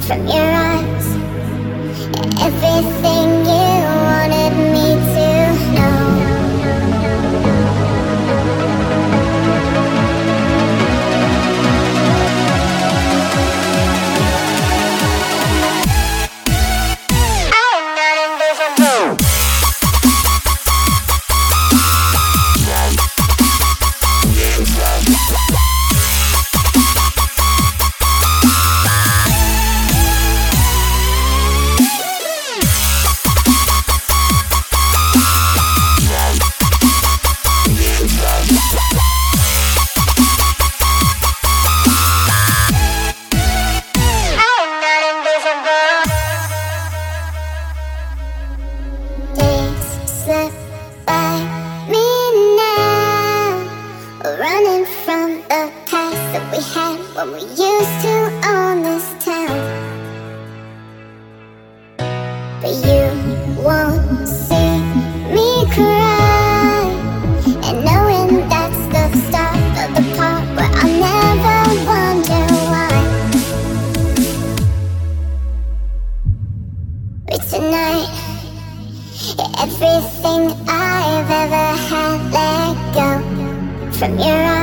from your eyes. Everything you wanted me to know. Slip by me now, running from the past that we had when we used to own this town. But you won't see me cry, and knowing that's the start of the part where I'll never wonder why. But tonight, everything I've ever had let go from your eyes.